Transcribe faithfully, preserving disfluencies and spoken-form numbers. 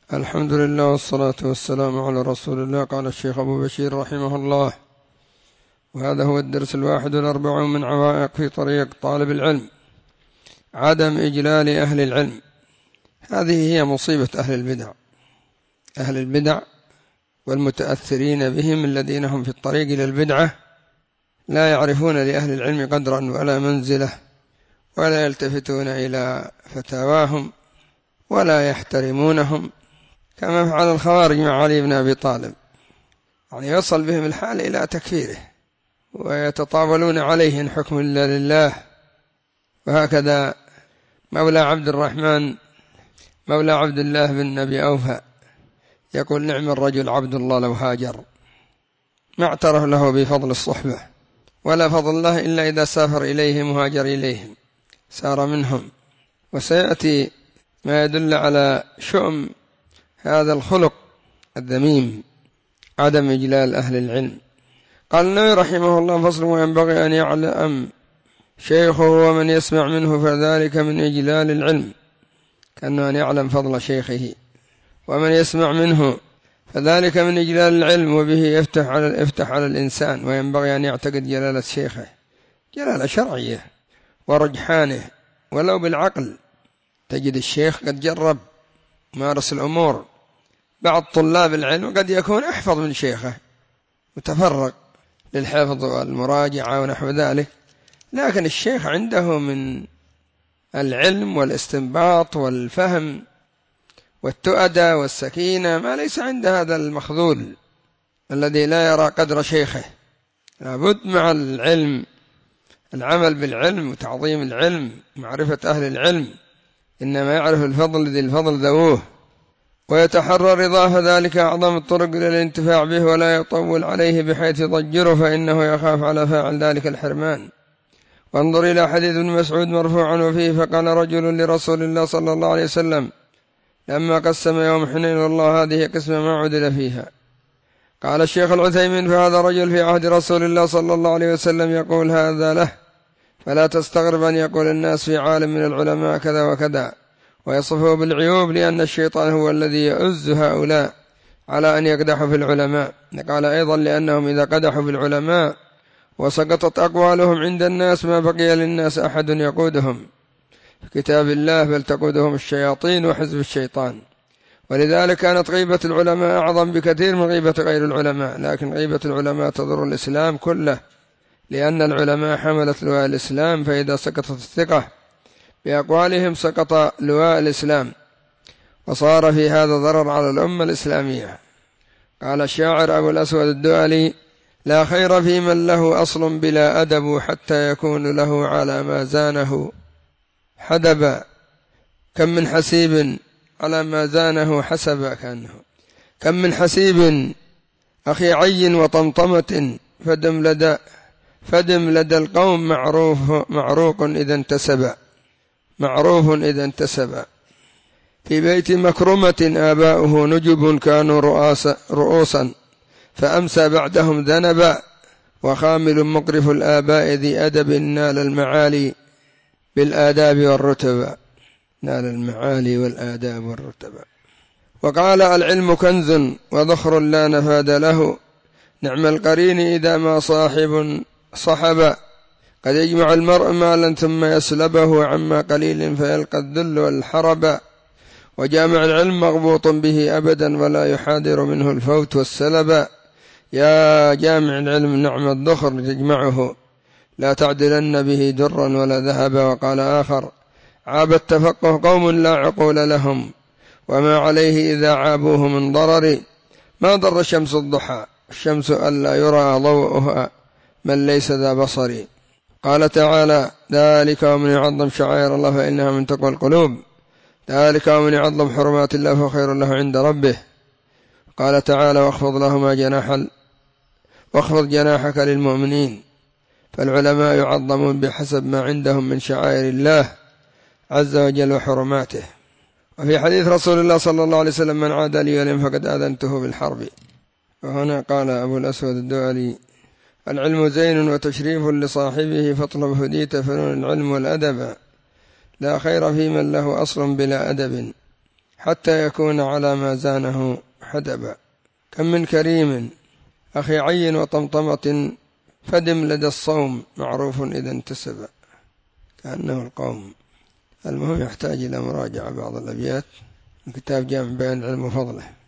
الحمد لله والصلاة والسلام على رسول الله. قال الشيخ أبو بشير رحمه الله: وهذا هو الدرس الواحد والأربعون من عوائق في طريق طالب العلم: عدم إجلال أهل العلم. هذه هي مصيبة أهل البدع، أهل البدع والمتأثرين بهم الذين هم في الطريق إلى البدعة لا يعرفون لأهل العلم قدرا ولا منزلة، ولا يلتفتون إلى فتاواهم ولا يحترمونهم، كما فعل الخوارج مع علي بن أبي طالب، يعني يصل بهم الحال إلى تكفيره ويتطاولون عليه إن حكم إلا لله. وهكذا مولى عبد الرحمن مولى عبد الله بن أبي أوفى يقول: نعم الرجل عبد الله لو هاجر، ما اعترف له بفضل الصحبة، ولا فضل الله إلا إذا سافر إليهم وهاجر إليهم سار منهم. وسيأتي ما يدل على شؤم هذا الخلق الذميم، عدم إجلال أهل العلم. قال النووي رحمه الله: فصل: وينبغي أن يعلم شيخه ومن يسمع منه فذلك من إجلال العلم، كأنه أن يعلم فضل شيخه ومن يسمع منه فذلك من إجلال العلم، وبه يفتح على, يفتح على الإنسان. وينبغي أن يعتقد جلالة شيخه، جلالة شرعية ورجحانه ولو بالعقل. تجد الشيخ قد جرب مارس الأمور، بعض طلاب العلم قد يكون أحفظ من شيخه متفرغ للحفظ والمراجعة ونحو ذلك، لكن الشيخ عنده من العلم والاستنباط والفهم والتؤدة والسكينة ما ليس عند هذا المخذول الذي لا يرى قدر شيخه. لابد مع العلم العمل بالعلم وتعظيم العلم، معرفة أهل العلم، إنما يعرف الفضل ذي الفضل ذووه، ويتحرى رضاه، فذلك أعظم الطرق إلى الانتفاع به، ولا يطول عليه بحيث يضجره، فإنه يخاف على فاعل ذلك الحرمان. وانظر إلى حديث ابن مسعود مرفوعا وفيه: فقال رجل لرسول الله صلى الله عليه وسلم لما قسم يوم حنين: والله هذه قسمة ما عدل فيها. قال الشيخ العثيمين: فهذا رجل في عهد رسول الله صلى الله عليه وسلم يقول هذا له، فلا تستغرب أن يقول الناس في عالم من العلماء كذا وكذا، ويصفه بالعيوب، لأن الشيطان هو الذي يؤز هؤلاء على أن يقدحوا في العلماء. قال أيضا: لأنهم إذا قدحوا في العلماء وسقطت أقوالهم عند الناس ما بقي للناس أحد يقودهم في كتاب الله، بل تقودهم الشياطين وحزب الشيطان. ولذلك كانت غيبة العلماء أعظم بكثير من غيبة غير العلماء، لكن غيبة العلماء تضر الإسلام كله، لأن العلماء حملت لواء الإسلام، فإذا سقطت الثقة بأقوالهم سقط لواء الإسلام، وصار في هذا ضرر على الأمة الإسلامية. قال الشاعر أبو الأسود الدؤلي: لا خير في من له أصل بلا أدب، حتى يكون له على ما زانه حدبا. كم من حسيب على ما زانه حسبا، كأنه كم من حسيب أخي عي وطمطمة، فدم لدى فدم لدى القوم معروف معروق إذا انتسب معروف إذا انتسب. في بيت مكرمة آباؤه نجب كانوا رؤاسا, رؤوسا فأمسى بعدهم ذنبا، وخامل مقرف الآباء ذي أدب نال المعالي بالآداب والرتب نال المعالي والآداب والرتب. وقال: العلم كنز وذخر لا نفاد له، نعم القرين إذا ما صاحب صحبا، قد يجمع المرء مالا ثم يسلبه عما قليل فيلقى الذل والحرب، وجامع العلم مغبوط به أبدا ولا يحاذر منه الفوت والسلب. يا جامع العلم نعم الذخر تجمعه، لا تعدلن به درا ولا ذهبا. وقال آخر: عاب التفقه قوم لا عقول لهم، وما عليه إذا عابوه من ضرر، ما ضر شمس الضحى الشمس ألا يرى ضوءها من ليس ذا بصر. قال تعالى: ذلك ومن يعظم شعائر الله فإنها من تقوى القلوب، ذلك ومن يعظم حرمات الله فخير له عند ربه. قال تعالى: واخفض لهما جناح واخفض جناحك للمؤمنين. فالعلماء يعظمون بحسب ما عندهم من شعائر الله عز وجل وحرماته. وفي حديث رسول الله صلى الله عليه وسلم: من عادى لي وليا فقد آذنته بالحرب. وهنا قال أبو الأسود الدؤلي: العلم زين وتشريف لصاحبه، فاطلب هديت فنون العلم والأدب، لا خير في من له أصل بلا أدب، حتى يكون على ما زانه حدبا. كم من كريم أخي عين وطمطمة فدم لدى الصوم معروف إذا انتسب، كأنه القوم. المهم يحتاج إلى مراجعة بعض الأبيات من كتاب جامع بيان العلم وفضله.